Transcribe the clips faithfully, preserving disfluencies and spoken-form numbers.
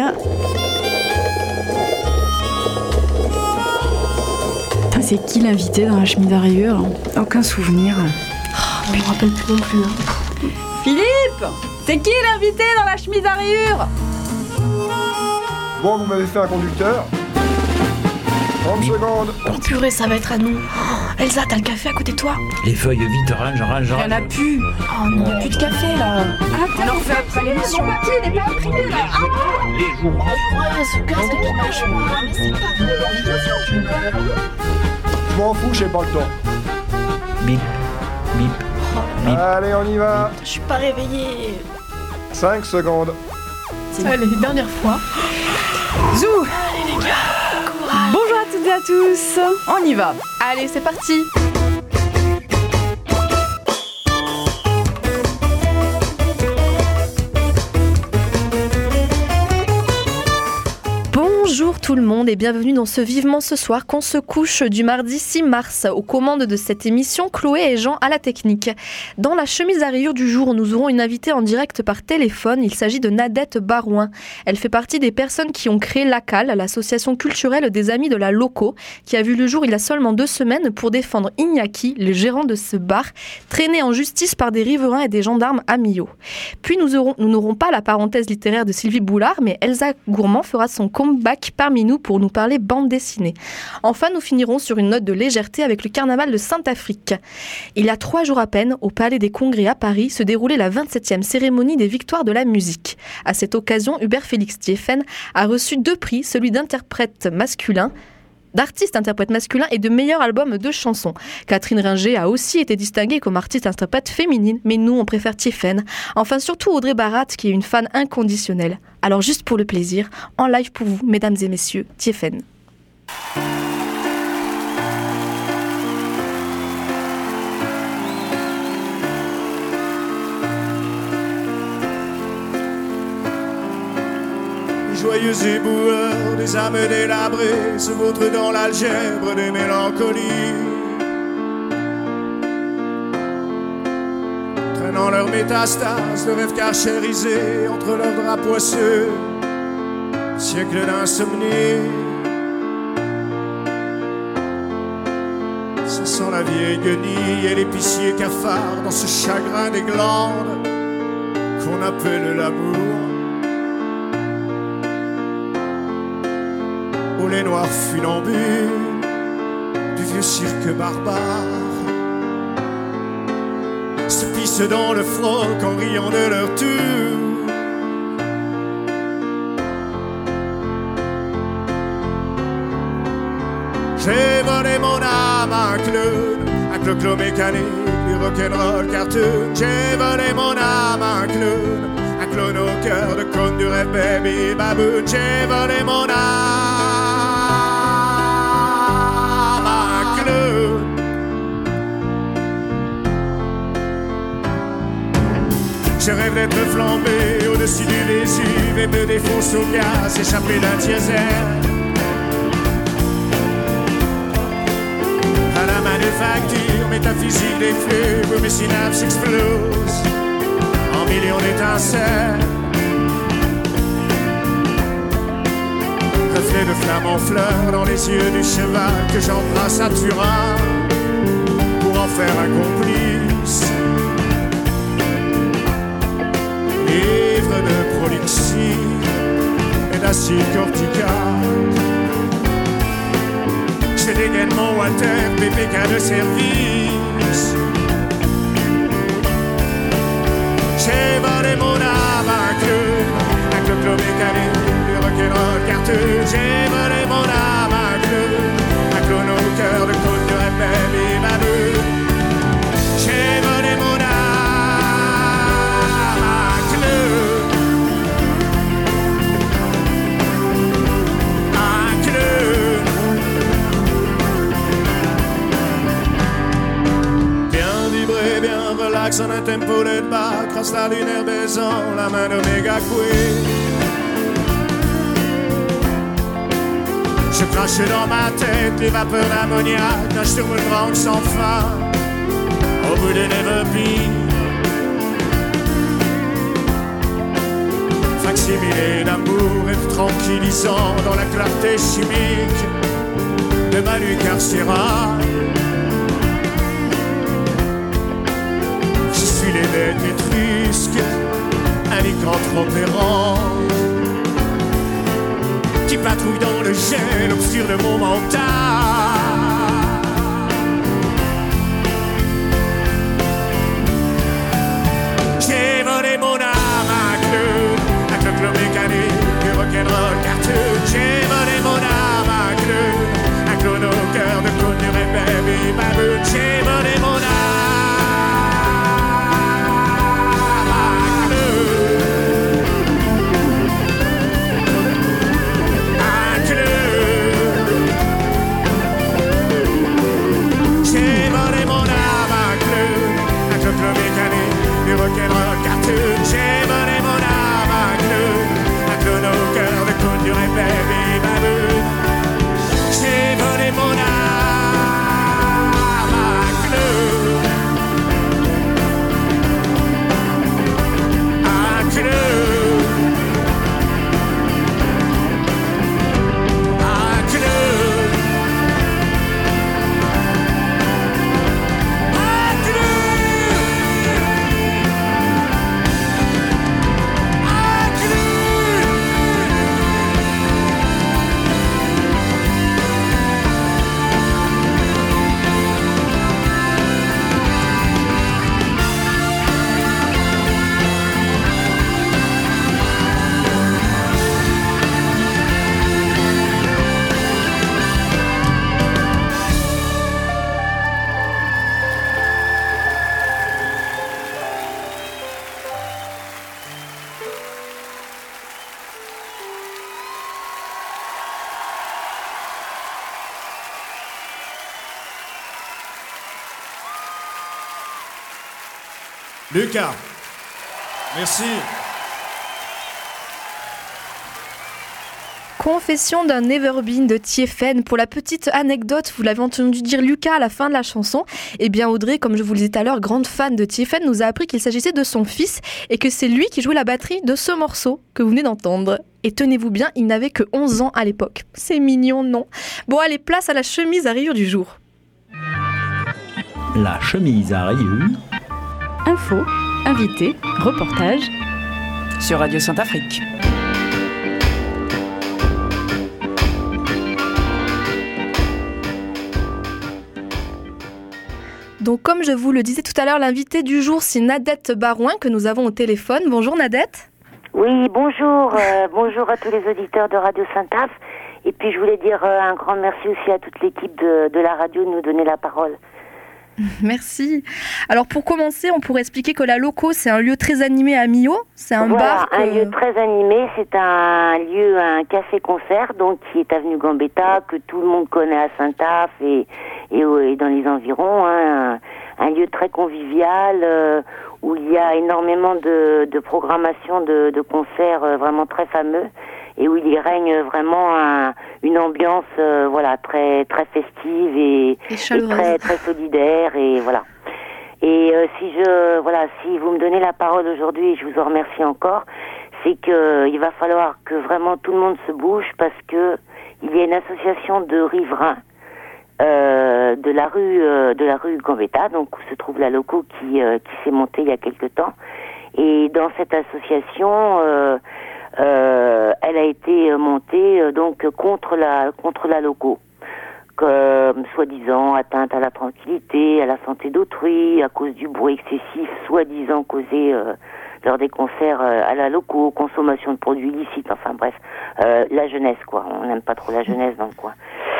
Putain, c'est qui l'invité dans la chemise à rayures? Aucun souvenir. Oh, je me rappelle plus non plus. Hein. Philippe, c'est qui l'invité dans la chemise à rayures? Bon, vous m'avez fait un conducteur. trente secondes. Oh purée, ça va être à nous. Oh, Elsa, t'as le café à côté de toi? Les feuilles, vite, range, range, range. Il y en a plus. Oh non, il n'y a plus de café là. Ah, on en refait après l'émission. Mon papier n'est pas imprimé là. Ah, Les jours. Ouais, ce casque qui marche pas, mais c'est pas vrai. Je m'en fous, j'ai pas le temps. Bip, bip, bip. Allez, on y va. Je suis pas réveillée. cinq secondes. allez, dernière fois. Zou. Allez les gars, courage. Bonjour à toutes et à tous. On y va. Allez, c'est parti. Bonjour tout le monde et bienvenue dans ce Vivement ce soir qu'on se couche du mardi six mars. Aux commandes de cette émission, Chloé et Jean à la technique. Dans la chemise à rayures du jour, nous aurons une invitée en direct par téléphone. Il s'agit de Nadette Barouin. Elle fait partie des personnes qui ont créé l'A C A L, l'association culturelle des amis de la Loco, qui a vu le jour il y a seulement deux semaines pour défendre Iñaki, le gérant de ce bar, traîné en justice par des riverains et des gendarmes à Millau. Puis nous aurons, nous n'aurons pas la parenthèse littéraire de Sylvie Boulard, mais Elsa Gourmand fera son comeback parmi nous pour nous parler bande dessinée. Enfin, nous finirons sur une note de légèreté avec le carnaval de Saint-Afrique. Il y a trois jours à peine, au Palais des Congrès à Paris, se déroulait la vingt-septième cérémonie des Victoires de la musique. À cette occasion, Hubert Félix Thieffen a reçu deux prix, celui d'interprète masculin, d'artiste interprète masculin et de meilleur album de chansons. Catherine Ringer a aussi été distinguée comme artiste interprète féminine, mais nous on préfère Thieffen. Enfin surtout Audrey Barat qui est une fan inconditionnelle. Alors juste pour le plaisir, en live pour vous, mesdames et messieurs, Thieffen. Joyeux éboueurs des âmes délabrées se vautrent dans l'algèbre des mélancolies, traînant leurs métastases de rêves carchérisés entre leurs draps poisseux, siècle d'insomnie. Ce sont la vieille guenille et l'épicier cafard dans ce chagrin des glandes qu'on appelle l'amour. Où les noirs funambules du vieux cirque barbare se pissent dans le froc en riant de leur tour. J'ai volé mon âme à un clown, un clo-clo mécanique, du rock'n'roll cartoon. J'ai volé mon âme à un clown, un clown au cœur de cône du rêve baby baboon. J'ai volé mon âme. Je rêve d'être flambé au-dessus du Vésuve et me défonce au gaz échappé d'un diesel. À la manufacture métaphysique des flux où mes synapses explosent en millions d'étincelles. Reflet de flamme en fleurs dans les yeux du cheval que j'embrasse à Turin pour en faire un complice. Ivre de prolixie et d'acide cortical, je dégaine mon Walter, P P K de service. J'ai volé mon âme à un clown, un clo-clo mécanique, du rock'n'roll cartoon. J'ai volé mon âme à un clown, un clown au cœur de côte de rêve baby baboon. J'ai volé mon âme. En un tempo de bas, grâce à lunaire baisant la main d'Omega Queen. Je crache dans ma tête les vapeurs d'ammoniac, nage sur une branche sans fin, au bout des Never Be. similé d'amour rêve tranquillisant dans la clarté chimique de ma nuit carcérale. Je suis les bêtes étrusques, un lycanthrope errant qui patrouille dans le gel obscur de mon mental. J'ai volé mon âme à Clune, à Clo-Clo mécanique, du rock'n'roll cartoon. J'ai volé mon âme à Clune, à Clown au cœur de côte du rêve, baby baboon. J'ai volé mon âme à Clune, à Clune. J'ai volé mon âme à Clune, à Clo-Clo mécanique, du rock'n'roll cartoon. J'ai volé mon âme à Clune, à Clown au cœur de côte du rêve, baby baboon. J'ai volé mon âme à Clune, à Clune, à Clune, à Lucas, merci. Confession d'un Neverbeen de Tiefen. Pour la petite anecdote, vous l'avez entendu dire Lucas à la fin de la chanson. Eh bien Audrey, comme je vous le disais tout à l'heure, grande fan de Tiefen, nous a appris qu'il s'agissait de son fils et que c'est lui qui jouait la batterie de ce morceau que vous venez d'entendre. Et tenez-vous bien, il n'avait que onze ans à l'époque. C'est mignon, non? Bon allez, place à la chemise à rayures du jour. La chemise à rayures. Info, invité, reportage sur Radio Sainte-Afrique. Donc comme je vous le disais tout à l'heure, l'invité du jour c'est Nadette Barouin que nous avons au téléphone. Bonjour Nadette. Oui, bonjour, euh, bonjour à tous les auditeurs de Radio Sainte-Af. Et puis je voulais dire euh, un grand merci aussi à toute l'équipe de, de la radio de nous donner la parole. Merci. Alors pour commencer, on pourrait expliquer que la Loco, c'est un lieu très animé à Millau. C'est un voilà, bar. un que... lieu très animé. C'est un lieu, un café-concert, donc qui est avenue Gambetta, que tout le monde connaît à Sainte-Af et, et, et dans les environs. Hein, un, un lieu très convivial euh, où il y a énormément de, de programmation de, de concerts euh, vraiment très fameux. Et où il y règne vraiment un, une ambiance, euh, voilà, très très festive et, et, et très très solidaire et voilà. Et euh, si je, voilà, si vous me donnez la parole aujourd'hui, et je vous en remercie encore, c'est que euh, il va falloir que vraiment tout le monde se bouge parce que il y a une association de riverains euh, de la rue euh, de la rue Gambetta, donc où se trouve la Loco qui euh, qui s'est montée il y a quelque temps. Et dans cette association euh, Euh, elle a été montée euh, donc contre la contre la Loco, comme soi-disant atteinte à la tranquillité, à la santé d'autrui, à cause du bruit excessif, soi-disant causé euh, lors des concerts euh, à la Loco, consommation de produits illicites, enfin bref, euh, la jeunesse quoi. On n'aime pas trop la jeunesse dans le coin.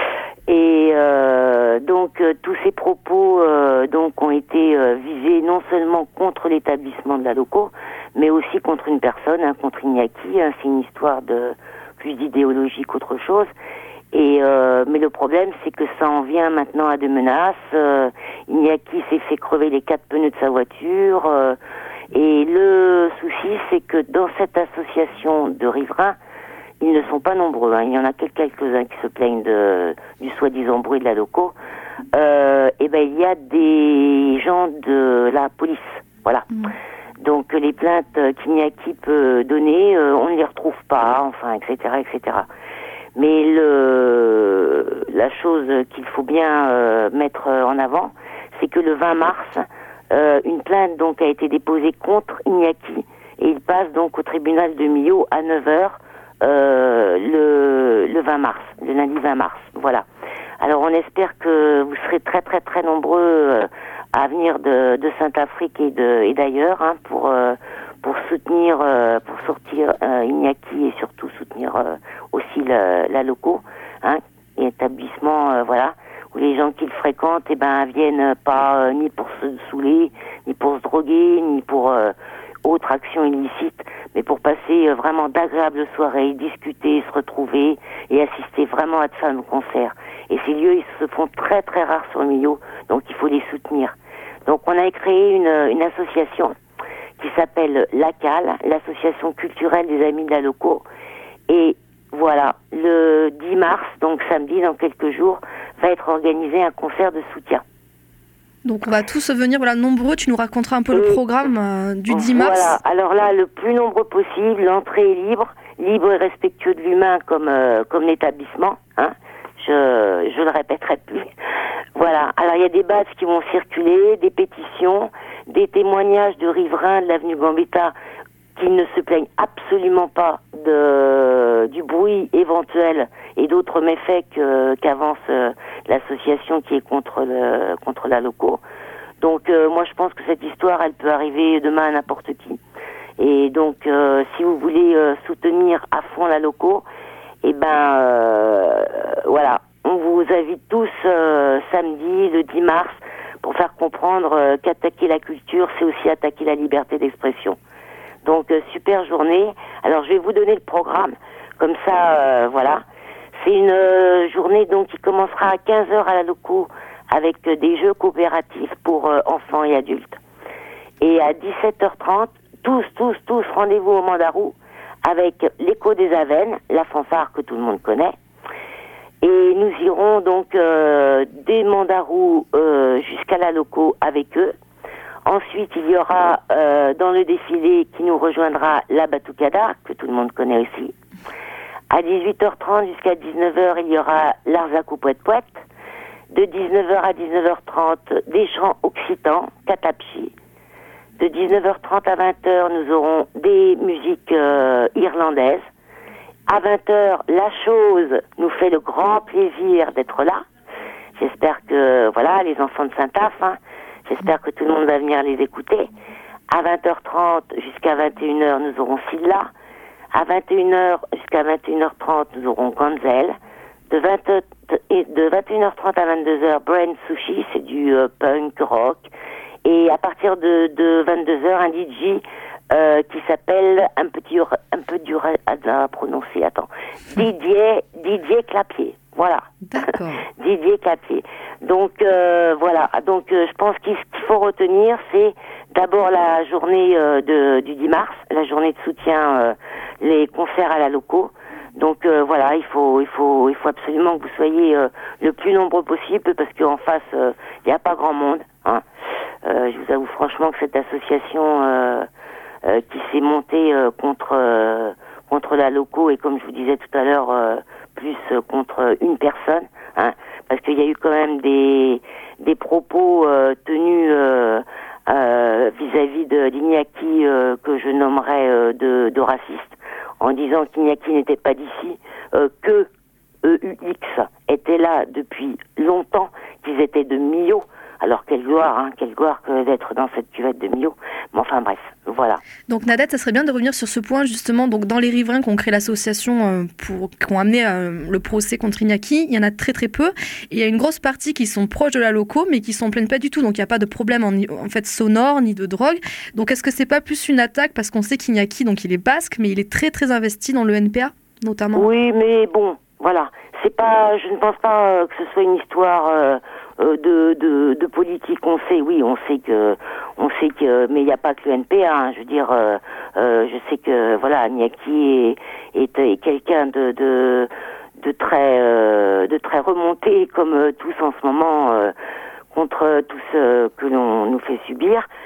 Et euh, donc euh, tous ces propos euh, donc ont été euh, visés non seulement contre l'établissement de la Loco, mais aussi contre une personne, hein, contre Iñaki. Hein, c'est une histoire de plus d'idéologie qu'autre chose. Et euh, mais le problème, c'est que ça en vient maintenant à des menaces. Euh, Iñaki s'est fait crever les quatre pneus de sa voiture. Euh, et le souci, c'est que dans cette association de riverains, ils ne sont pas nombreux. Hein. Il y en a quelques-uns qui se plaignent de, du soi-disant bruit de la Loco. Euh, et ben il y a des gens de la police, voilà. Mmh. Donc les plaintes qu'Iñaki peut donner, euh, on ne les retrouve pas, enfin, et cetera, et cetera. Mais le, la chose qu'il faut bien euh, mettre en avant, c'est que le vingt mars, euh, une plainte donc a été déposée contre Iñaki et il passe donc au tribunal de Millau à neuf heures euh, le, le vingt mars, le lundi vingt mars. Voilà. Alors on espère que vous serez très très très nombreux euh, à venir de, de Saint-Afrique et, de, et d'ailleurs hein, pour euh, pour soutenir, euh, pour sortir euh, Iñaki et surtout soutenir euh, aussi la, la loco, hein, et établissement, euh, voilà, où les gens qui le fréquentent, eh ben viennent pas euh, ni pour se saouler, ni pour se droguer, ni pour euh, autre action illicite, mais pour passer euh, vraiment d'agréables soirées, discuter, se retrouver et assister vraiment à de fameux concerts. Et ces lieux, ils se font très très rares sur le milieu, donc il faut les soutenir. Donc on a créé une, une association qui s'appelle l'A C A L, l'association culturelle des amis de la loco. Et voilà, le dix mars, donc samedi, dans quelques jours, va être organisé un concert de soutien. Donc on va tous venir, voilà, nombreux. Tu nous raconteras un peu et le programme euh, du dix mars. Voilà, alors là, le plus nombreux possible, l'entrée est libre, libre et respectueux de l'humain comme, euh, comme l'établissement, hein. Je, je le répéterai plus. Voilà. Alors il y a des badges qui vont circuler, des pétitions, des témoignages de riverains de l'avenue Gambetta qui ne se plaignent absolument pas de, du bruit éventuel et d'autres méfaits que, qu'avance euh, l'association qui est contre le, contre la loco. Donc euh, moi je pense que cette histoire elle peut arriver demain à n'importe qui. Et donc euh, si vous voulez euh, soutenir à fond la loco, et eh ben euh, voilà, on vous invite tous euh, samedi, le dix mars, pour faire comprendre euh, qu'attaquer la culture, c'est aussi attaquer la liberté d'expression. Donc euh, super journée. Alors je vais vous donner le programme, comme ça, euh, voilà. C'est une euh, journée donc qui commencera à quinze heures à la loco avec euh, des jeux coopératifs pour euh, enfants et adultes. Et à dix-sept heures trente, tous, tous, tous, rendez-vous au Mandarou avec l'écho des Avennes, la fanfare que tout le monde connaît. Et nous irons donc euh, des Mandarou euh, jusqu'à la loco avec eux. Ensuite, il y aura euh, dans le défilé qui nous rejoindra la Batucada, que tout le monde connaît aussi. À dix-huit heures trente jusqu'à dix-neuf heures, il y aura l'Arzac ou Poète Poète. De dix-neuf heures à dix-neuf heures trente, des chants occitans, Katapchi. De dix-neuf heures trente à vingt heures, nous aurons des musiques euh, irlandaises. À vingt heures, La Chose nous fait le grand plaisir d'être là. J'espère que, voilà, les enfants de Saint-Aph, hein, j'espère que tout le monde va venir les écouter. À vingt heures trente jusqu'à vingt et une heures, nous aurons Silla. À vingt et une heures jusqu'à vingt et une heures trente, nous aurons Gonzel. De, vingt, de vingt et une heures trente à vingt-deux heures, Brain Sushi, c'est du euh, punk rock. Et à partir de, de vingt-deux heures, un D J euh, qui s'appelle, un peu dur, un peu dur à, à prononcer, attends, Didier, Didier Clapier. Voilà. D'accord. Didier Clapier. Donc euh, voilà. Donc euh, je pense qu'il qu'il faut retenir, c'est d'abord la journée euh, de, du dix mars, la journée de soutien, euh, les concerts à la loco. Donc euh, voilà, il faut, il faut, il faut absolument que vous soyez euh, le plus nombreux possible parce qu'en face, il euh, n'y a pas grand monde. Hein. Euh, je vous avoue franchement que cette association euh, euh, qui s'est montée euh, contre euh, contre la loco et comme je vous disais tout à l'heure, euh, plus euh, contre une personne, hein, parce qu'il y a eu quand même des des propos euh, tenus euh, euh, vis-à-vis de d'Iñaki euh, que je nommerais euh, de, de raciste, en disant qu'Iñaki n'était pas d'ici, euh, que E U X était là depuis longtemps, qu'ils étaient de Millau. Alors quelle gloire, hein, quelle gloire que d'être dans cette cuvette de Millau. Mais enfin bref, voilà. Donc Nadette, ça serait bien de revenir sur ce point justement. Donc dans les riverains qui ont créé l'association euh, pour, qui ont amené euh, le procès contre Iñaki, il y en a très très peu. Et il y a une grosse partie qui sont proches de la loco, mais qui s'en plaignent pas du tout. Donc il n'y a pas de problème en, en fait sonore ni de drogue. Donc est-ce que c'est pas plus une attaque parce qu'on sait qu'Iñaki, donc il est basque, mais il est très très investi dans le N P A notamment. Oui, mais bon, voilà. C'est pas, je ne pense pas euh, que ce soit une histoire. Euh, De, de, de politique, on sait, oui, on sait que, on sait que, mais il n'y a pas que le N P A. Hein, je veux dire, euh, euh, je sais que, voilà, Iñaki est, est, est quelqu'un de, de, de très, euh, de très remonté, comme euh, tous en ce moment, euh, contre tout ce que l'on nous fait subir.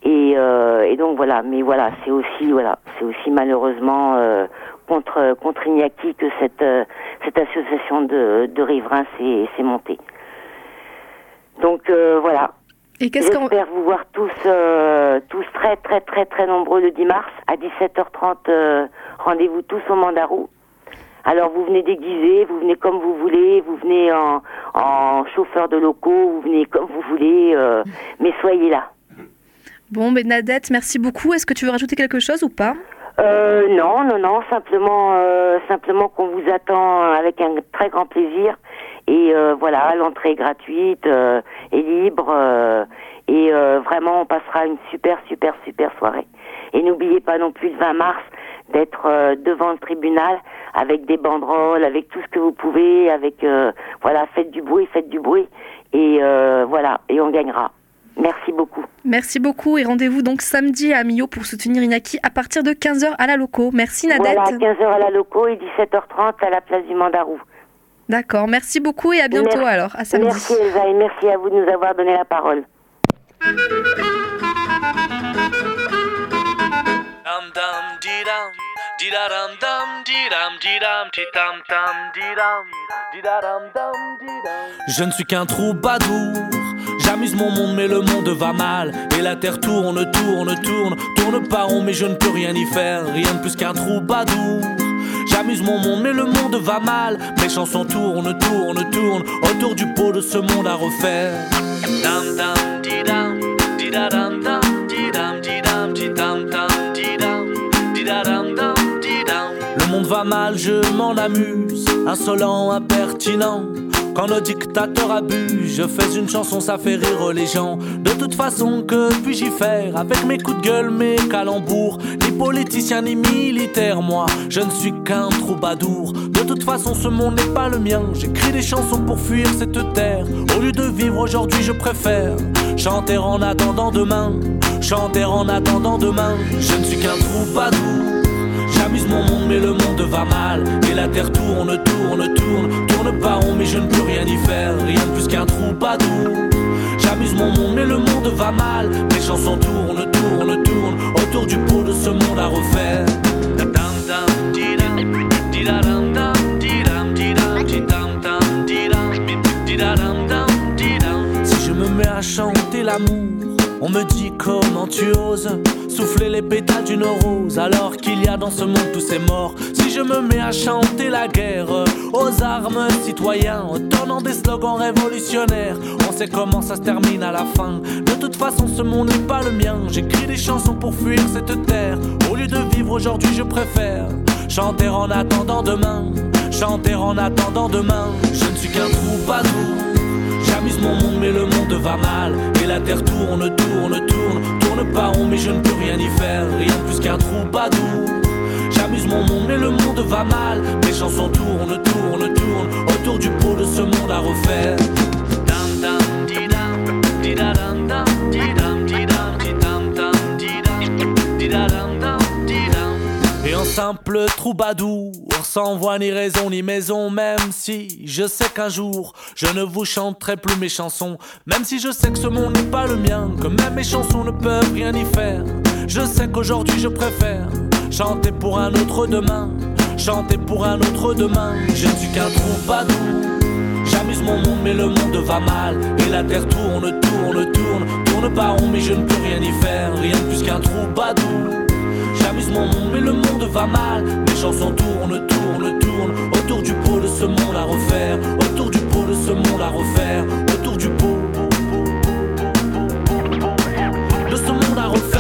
Et, euh, et donc voilà, mais voilà, c'est aussi voilà, c'est aussi malheureusement euh, contre contre Iñaki que cette euh, cette association de, de riverains s'est, s'est montée. Donc euh, voilà. Et qu'est-ce qu'on... J'espère vous voir tous euh, tous très très très très nombreux le dix mars à dix-sept heures trente. Euh, rendez-vous tous au Mandarou. Alors vous venez déguisés, vous venez comme vous voulez, vous venez en, en chauffeur de locaux, vous venez comme vous voulez, euh, mais soyez là. Bon, ben Nadette, merci beaucoup. Est-ce que tu veux rajouter quelque chose ou pas ? Euh, non, non, non, simplement, euh, simplement qu'on vous attend avec un très grand plaisir. Et euh, voilà, l'entrée est gratuite, euh, est libre, euh, et euh, vraiment, on passera une super, super, super soirée. Et n'oubliez pas non plus le vingt mars d'être euh, devant le tribunal avec des banderoles, avec tout ce que vous pouvez, avec euh, voilà, faites du bruit, faites du bruit, et euh, voilà, et on gagnera. Merci beaucoup. Merci beaucoup et rendez-vous donc samedi à Millau pour soutenir Iñaki à partir de quinze heures à la Loco. Merci Nadette. Voilà, quinze heures à la Loco et dix-sept heures trente à la place du Mandarou. D'accord, merci beaucoup et à bientôt merci, alors, à samedi. Merci Elsa et merci à vous de nous avoir donné la parole. Je ne suis qu'un troubadour, j'amuse mon monde mais le monde va mal. Et la terre tourne, tourne, tourne, tourne pas rond mais je ne peux rien y faire. Rien de plus qu'un troubadour. J'amuse mon monde mais le monde va mal. Mes chansons tournent, tournent, tournent autour du pot de ce monde à refaire. Dam dam di dam, di da dam dam, di dam di dam, di dam dam, di dam, di da dam dam, di dam. Le monde va mal, je m'en amuse, insolent, impertinent. Quand le dictateur abuse, je fais une chanson, ça fait rire les gens. De toute façon, que puis-je y faire? Avec mes coups de gueule, mes calembours, ni politicien ni militaire, moi, je ne suis qu'un troubadour. De toute façon, ce monde n'est pas le mien. J'écris des chansons pour fuir cette terre. Au lieu de vivre aujourd'hui, je préfère chanter en attendant demain. Chanter en attendant demain. Je ne suis qu'un troubadour. J'amuse mon monde mais le monde va mal. Et la terre tourne, tourne, tourne, tourne pas rond mais je ne peux rien y faire. Rien de plus qu'un troubadour. J'amuse mon monde mais le monde va mal. Mes chansons tournent, tournent, tournent autour du pot de ce monde à refaire. Si je me mets à chanter l'amour, on me dit comment tu oses souffler les pétales d'une rose alors qu'il y a dans ce monde tous ces morts. Si je me mets à chanter la guerre aux armes citoyens en donnant des slogans révolutionnaires, on sait comment ça se termine à la fin. De toute façon ce monde n'est pas le mien. J'écris des chansons pour fuir cette terre. Au lieu de vivre aujourd'hui je préfère chanter en attendant demain. Chanter en attendant demain. Je ne suis qu'un troubadour. J'amuse mon monde mais le monde va mal. Et la terre tourne, tourne, tourne, tourne pas rond mais je ne peux rien y faire. Rien de plus qu'un troubadour. J'amuse mon monde mais le monde va mal. Mes chansons tournent, tournent, tournent autour du pot de ce monde à refaire. Dam dam di dam, di da dam dam, di dam di dam, di dam dam, di dam, di da dam dam, di dam. Et en simple troubadour, sans voix ni raison ni maison, même si je sais qu'un jour je ne vous chanterai plus mes chansons, même si je sais que ce monde n'est pas le mien, que même mes chansons ne peuvent rien y faire. Je sais qu'aujourd'hui je préfère chanter pour un autre demain, chanter pour un autre demain. Je ne suis qu'un troubadour. J'amuse mon monde mais le monde va mal. Et la terre tourne, tourne, tourne, tourne pas rond mais je ne peux rien y faire. Rien de plus qu'un troubadour. J'amuse mon monde mais le monde va mal. Mes chansons tournent, tournent, tournent autour du pot de ce monde à refaire. Autour du pot de ce monde à refaire. Autour du pot de ce monde à refaire.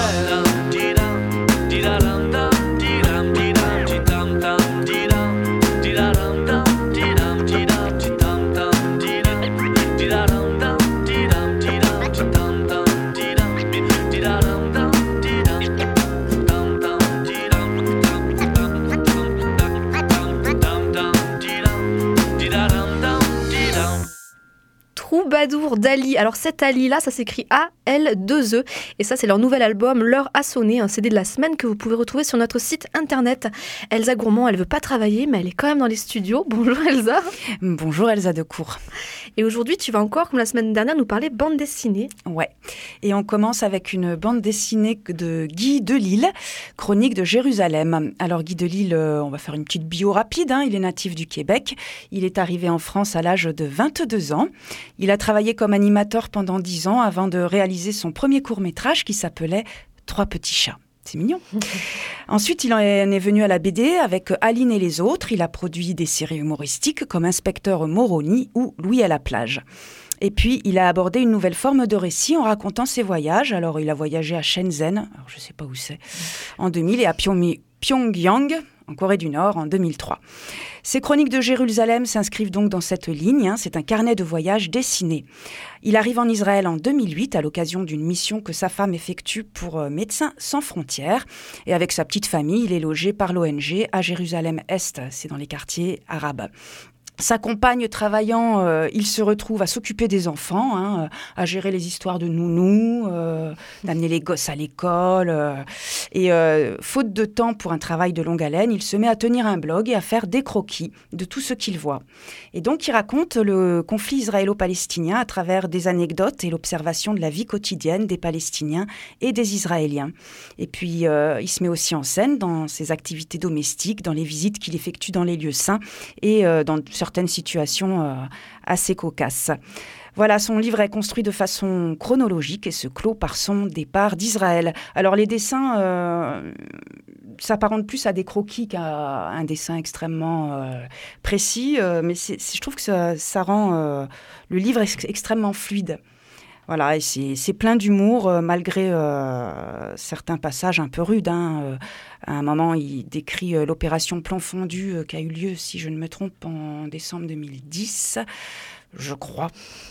Troubadour d'Ali. Alors cet Ali-là, ça s'écrit A L deux E. Et ça, c'est leur nouvel album, L'heure a sonné, un C D de la semaine que vous pouvez retrouver sur notre site internet. Elsa Gourmand, elle veut pas travailler, mais elle est quand même dans les studios. Bonjour Elsa. Bonjour Elsa Decour. Et aujourd'hui, tu vas encore, comme la semaine dernière, nous parler bande dessinée. Ouais. Et on commence avec une bande dessinée de Guy Delisle, Chronique de Jérusalem. Alors Guy Delisle, on va faire une petite bio rapide. Hein. Il est natif du Québec. Il est arrivé en France à l'âge de vingt-deux ans. Il a travaillé comme animateur pendant dix ans avant de réaliser son premier court-métrage qui s'appelait Trois petits chats. C'est mignon. Ensuite, il en est venu à la B D avec Aline et les autres. Il a produit des séries humoristiques comme Inspecteur Moroni ou Louis à la plage. Et puis, il a abordé une nouvelle forme de récit en racontant ses voyages. Alors, il a voyagé à Shenzhen, alors je ne sais pas où c'est, en deux mille et à Pyong- Pyongyang, en Corée du Nord, en deux mille trois. Ces chroniques de Jérusalem s'inscrivent donc dans cette ligne. Hein, c'est un carnet de voyage dessiné. Il arrive en Israël en deux mille huit à l'occasion d'une mission que sa femme effectue pour euh, Médecins sans frontières. Et avec sa petite famille, il est logé par l'O N G à Jérusalem-Est. C'est dans les quartiers arabes. Sa compagne travaillant, euh, il se retrouve à s'occuper des enfants, hein, à gérer les histoires de nounous, euh, d'amener les gosses à l'école. Euh, et euh, faute de temps pour un travail de longue haleine, il se met à tenir un blog et à faire des croquis de tout ce qu'il voit. Et donc, il raconte le conflit israélo-palestinien à travers des anecdotes et l'observation de la vie quotidienne des Palestiniens et des Israéliens. Et puis, euh, il se met aussi en scène dans ses activités domestiques, dans les visites qu'il effectue dans les lieux saints et euh, dans certaines situations euh, assez cocasses. Voilà, son livre est construit de façon chronologique et se clôt par son départ d'Israël. Alors les dessins euh, s'apparentent plus à des croquis qu'à un dessin extrêmement euh, précis, euh, mais c'est, c'est, je trouve que ça, ça rend euh, le livre ex- extrêmement fluide. Voilà, et c'est, c'est plein d'humour, euh, malgré euh, certains passages un peu rudes. Hein. Euh, à un moment, il décrit euh, l'opération Plomb fondu euh, qui a eu lieu, si je ne me trompe, en décembre deux mille dix, je crois.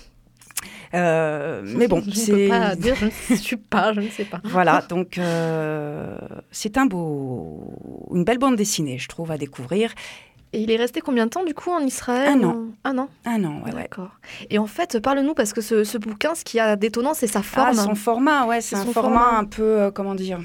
Euh, mais bon, je c'est... ne peux pas dire, je ne suis pas, je ne sais pas. Voilà, donc euh, c'est un beau, une belle bande dessinée, je trouve, à découvrir. Et il est resté combien de temps, du coup, en Israël ? Un an. Un an. Un an, ouais, D'accord. Ouais. Et en fait, parle-nous, parce que ce, ce bouquin, ce qui a d'étonnant, c'est sa forme. Ah, son format, ouais, c'est, c'est un format, format un peu, euh, comment dire,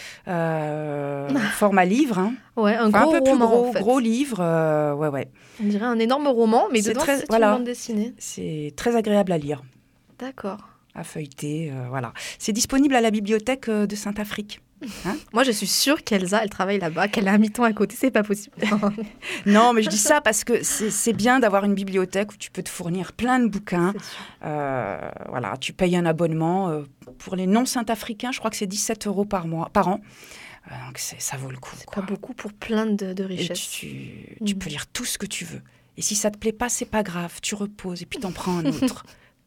euh, format livre. Hein. Ouais, un enfin, gros un peu roman, plus gros, en fait. gros livre, euh, ouais, ouais. On dirait un énorme roman, mais c'est dedans, très, c'est voilà, une bande dessinée. C'est très agréable à lire. D'accord. À feuilleter, euh, voilà. C'est disponible à la bibliothèque de Saint-Afrique. Hein ? Moi, je suis sûre qu'Elsa, elle travaille là-bas, qu'elle a un mi-temps à côté, c'est pas possible. Non, mais je dis ça parce que c'est, c'est bien d'avoir une bibliothèque où tu peux te fournir plein de bouquins. Euh, voilà, tu payes un abonnement. Euh, pour les non-Saint-Africains, je crois que c'est dix-sept euros par mois, par an. Euh, donc c'est, ça vaut le coup. C'est quoi. Pas beaucoup pour plein de, de richesses. Et tu, tu mmh. peux lire tout ce que tu veux. Et si ça te plaît pas, c'est pas grave. Tu reposes et puis t'en prends un autre. Hein ?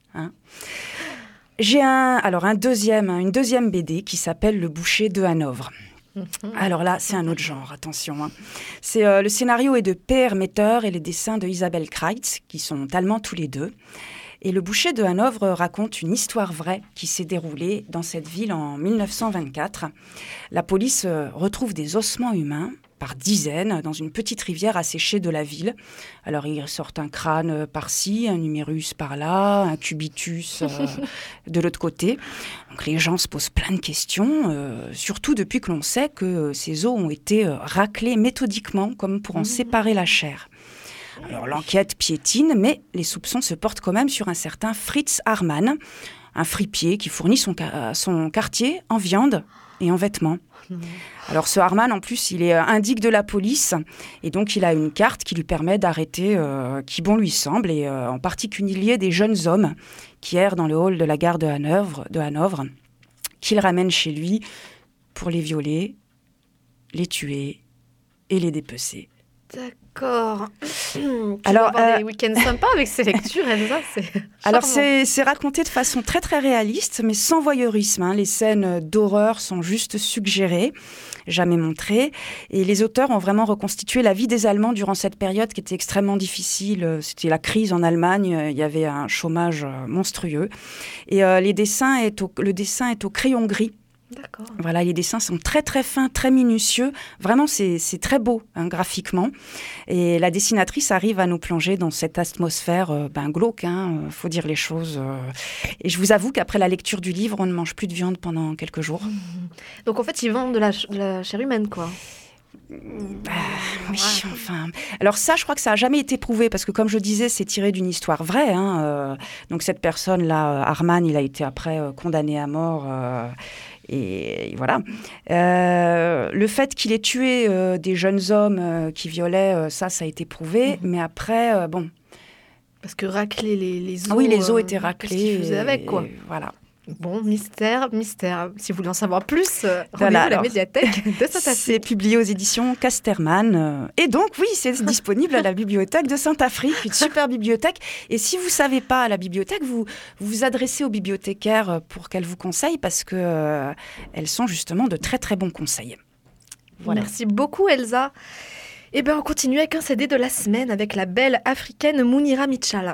J'ai un, alors un deuxième, une deuxième B D qui s'appelle Le boucher de Hanovre. Mmh. Alors là, c'est un autre genre, attention. Hein. C'est, euh, le scénario est de Per Metter et les dessins de Isabelle Kreitz, qui sont allemands tous les deux. Et Le boucher de Hanovre raconte une histoire vraie qui s'est déroulée dans cette ville en dix-neuf cent vingt-quatre. La police retrouve des ossements humains par dizaines dans une petite rivière asséchée de la ville. Alors, ils sortent un crâne par-ci, un humérus par-là, un cubitus euh, de l'autre côté. Donc, les gens se posent plein de questions, euh, surtout depuis que l'on sait que ces os ont été euh, raclés méthodiquement, comme pour en séparer la chair. Alors, l'enquête piétine, mais les soupçons se portent quand même sur un certain Fritz Harman, un fripier qui fournit son, ca- son quartier en viande et en vêtements. Alors ce Harman, en plus, il est indique de la police et donc il a une carte qui lui permet d'arrêter euh, qui bon lui semble et euh, en particulier des jeunes hommes qui errent dans le hall de la gare de Hanovre, de Hanovre qu'il ramène chez lui pour les violer, les tuer et les dépecer. D'accord. Tu alors, vas avoir euh... des week-ends sympas avec ces lectures, Elsa, c'est alors c'est, c'est raconté de façon très très réaliste, mais sans voyeurisme. Hein. Les scènes d'horreur sont juste suggérées, jamais montrées, et les auteurs ont vraiment reconstitué la vie des Allemands durant cette période qui était extrêmement difficile. C'était la crise en Allemagne, il y avait un chômage monstrueux, et euh, les dessins est au, le dessin est au crayon gris. D'accord. Voilà, les dessins sont très très fins, très minutieux. Vraiment, c'est, c'est très beau hein, graphiquement. Et la dessinatrice arrive à nous plonger dans cette atmosphère euh, ben, glauque, hein, faut dire les choses. Euh. Et je vous avoue qu'après la lecture du livre, on ne mange plus de viande pendant quelques jours. Mmh. Donc en fait, ils vendent de la, de la chair humaine, quoi. Bah, oui, enfin. Alors ça, je crois que ça n'a jamais été prouvé parce que, comme je disais, c'est tiré d'une histoire vraie. Hein, euh, donc cette personne-là, Arman, il a été après euh, condamné à mort. Euh, et, et voilà. Euh, le fait qu'il ait tué euh, des jeunes hommes euh, qui violaient, euh, ça, ça a été prouvé. Mmh. Mais après, euh, bon. Parce que racler les, les os. Oui, les os euh, étaient raclés. Qu'est-ce qu'ils faisaient avec, quoi. Et, voilà. Bon, mystère, mystère. Si vous voulez en savoir plus, euh, rendez-vous voilà, à la alors, médiathèque de Saint-Affrique. C'est publié aux éditions Casterman. Euh, et donc, oui, c'est disponible à la bibliothèque de Saint-Affrique, une super bibliothèque. Et si vous ne savez pas à la bibliothèque, vous vous, vous adressez aux bibliothécaires pour qu'elles vous conseillent parce qu'elles euh, sont justement de très, très bons conseils. Voilà. Merci beaucoup, Elsa. Eh bien, on continue avec un C D de la semaine avec la belle africaine Mounira Mitchell.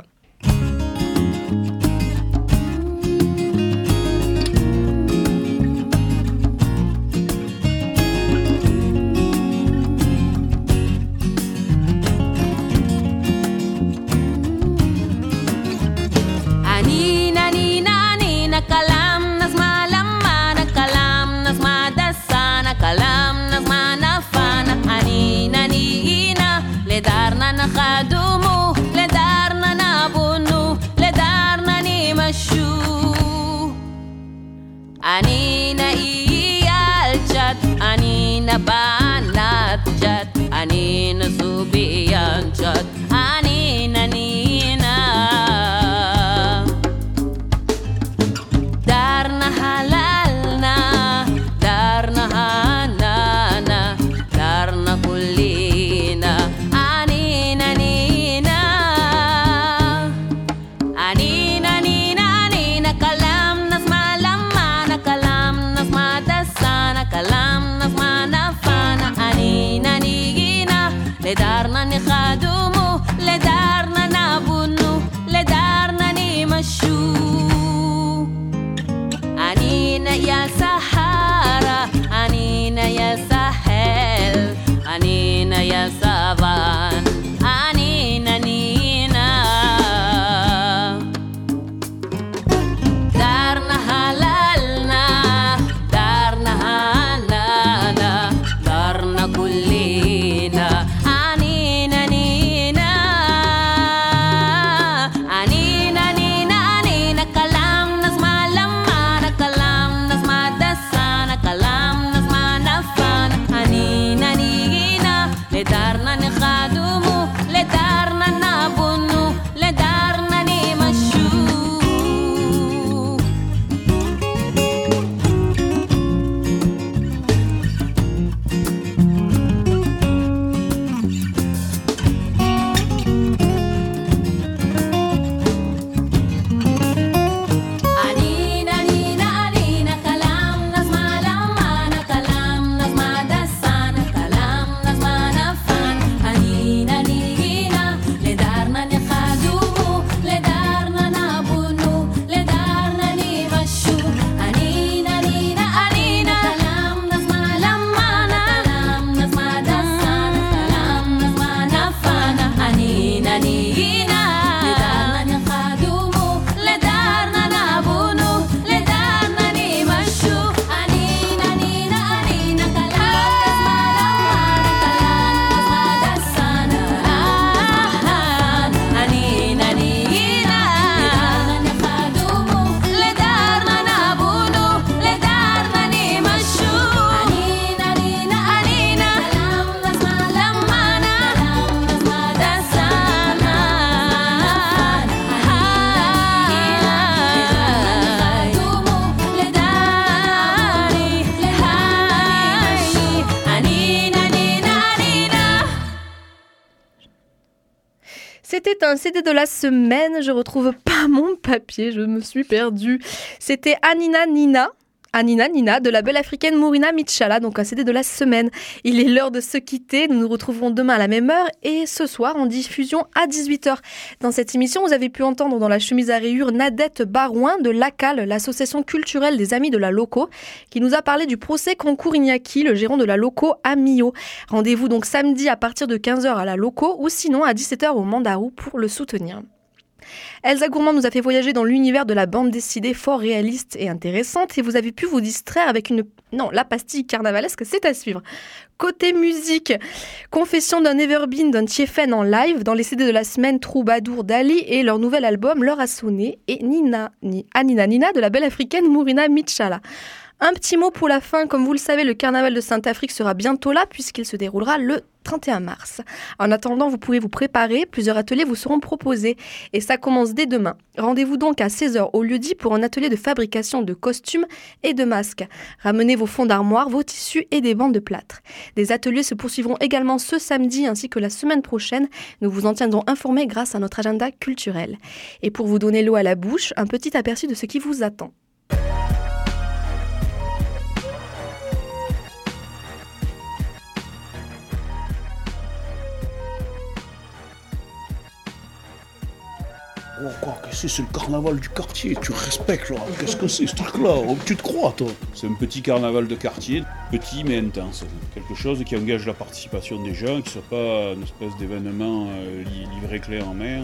خدومو لدارنا نابونو لدارنا نمشو أنينا إيال جد أنينا بانات جد أنينا صبيان جد أنينا نينا دارنا حلالنا دارنا هنانا دارنا كلنا لدارنا نخدمو لدارنا نبنو لدارنا نمشو أنينا يا سحارة أنينا يا ساحل أنينا يا سافان أنينا نينا دارنا حلالنا دارنا هنانا دارنا كلنا لدارنا نخدمو لدارنا نبنو لدارنا نمشو C'était un C D de la semaine. Je retrouve pas mon papier, je me suis perdue. C'était Anina Nina Anina Nina de la belle africaine Mourina Michala, donc un C D de la semaine. Il est l'heure de se quitter, nous nous retrouverons demain à la même heure et ce soir en diffusion à dix-huit heures. Dans cette émission, vous avez pu entendre dans la chemise à rayures Nadette Barouin de l'A C A L, l'association culturelle des Amis de la Loco, qui nous a parlé du procès concours Iñaki, le gérant de la Loco à Millau. Rendez-vous donc samedi à partir de quinze heures à la Loco ou sinon à dix-sept heures au Mandarou pour le soutenir. Elsa Gourmand nous a fait voyager dans l'univers de la bande dessinée fort réaliste et intéressante et vous avez pu vous distraire avec une... Non, la pastille carnavalesque, c'est à suivre. Côté musique, confession d'un Everbeen d'un Tiefen en live dans les C D de la semaine Troubadour d'Ali et leur nouvel album L'heure a sonné et Nina, ni, Anina Nina de la belle africaine Mourina Michala. Un petit mot pour la fin, comme vous le savez, le carnaval de Saint-Afrique sera bientôt là puisqu'il se déroulera le trente et un mars. En attendant, vous pouvez vous préparer, plusieurs ateliers vous seront proposés et ça commence dès demain. Rendez-vous donc à seize heures au lieu-dit pour un atelier de fabrication de costumes et de masques. Ramenez vos fonds d'armoire, vos tissus et des bandes de plâtre. Des ateliers se poursuivront également ce samedi ainsi que la semaine prochaine. Nous vous en tiendrons informés grâce à notre agenda culturel. Et pour vous donner l'eau à la bouche, un petit aperçu de ce qui vous attend. Oh, quoi, qu'est-ce que c'est, c'est le carnaval du quartier, tu respectes, genre, qu'est-ce que c'est ce truc-là? Oh, tu te crois, toi? C'est un petit carnaval de quartier, petit mais intense. Quelque chose qui engage la participation des gens, qui ne soit pas une espèce d'événement euh, livré clé en main.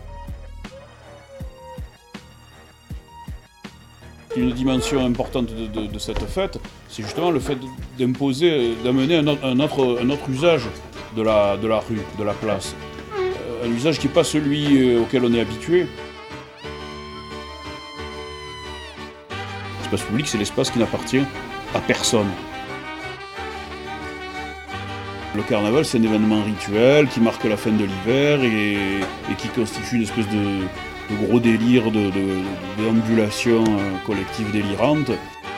Une dimension importante de, de, de cette fête, c'est justement le fait d'imposer, d'amener un autre, un autre, un autre usage de la, de la rue, de la place. Un usage qui n'est pas celui auquel on est habitué. L'espace public, c'est l'espace qui n'appartient à personne. Le carnaval, c'est un événement rituel qui marque la fin de l'hiver et, et qui constitue une espèce de, de gros délire de, de, d'ambulation collective délirante.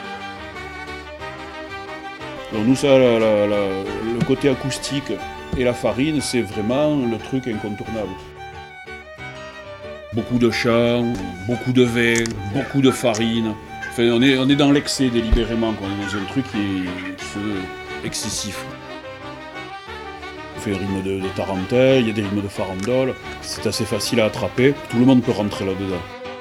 Donc nous, ça, la, la, la, le côté acoustique et la farine, c'est vraiment le truc incontournable. Beaucoup de chants, beaucoup de vin, beaucoup de farine. Enfin, on est, on est dans l'excès délibérément, on est dans un truc qui est, qui est excessif. On fait des rimes de, de tarentelle, il y a des rimes de farandole, c'est assez facile à attraper, tout le monde peut rentrer là-dedans.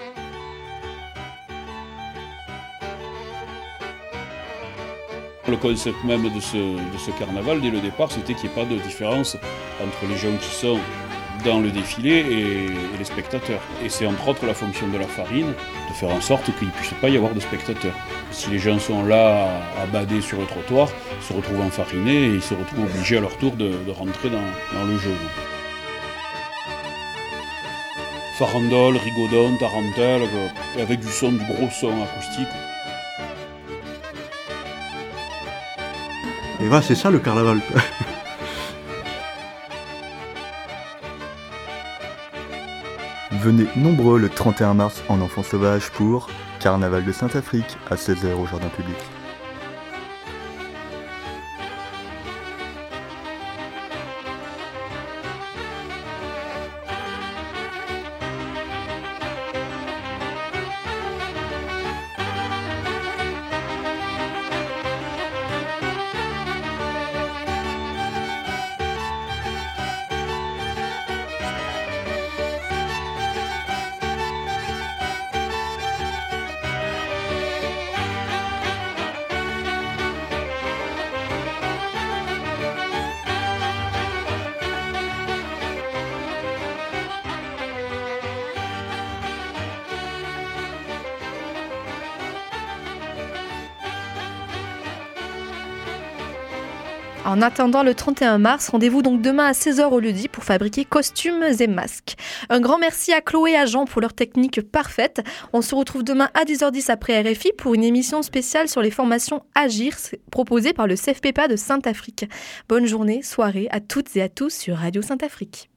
Le concept même de ce, de ce carnaval, dès le départ, c'était qu'il n'y ait pas de différence entre les gens qui sont dans le défilé et, et les spectateurs. Et c'est entre autres la fonction de la farine, de faire en sorte qu'il ne puisse pas y avoir de spectateurs. Si les gens sont là à, à bader sur le trottoir, ils se retrouvent enfarinés et ils se retrouvent obligés à leur tour de, de rentrer dans, dans le jeu. Farandole, rigodon, tarentelle, avec du son, du gros son acoustique. Et voilà, c'est ça le carnaval. Venez nombreux le trente et un mars en Enfants Sauvages pour Carnaval de Saint-Afrique à seize heures au Jardin Public. En attendant le trente et un mars, rendez-vous donc demain à seize heures au lieu-dit pour fabriquer costumes et masques. Un grand merci à Chloé et à Jean pour leur technique parfaite. On se retrouve demain à dix heures dix après R F I pour une émission spéciale sur les formations Agir proposée par le C F P P A de Saint-Afrique. Bonne journée, soirée à toutes et à tous sur Radio Saint-Afrique.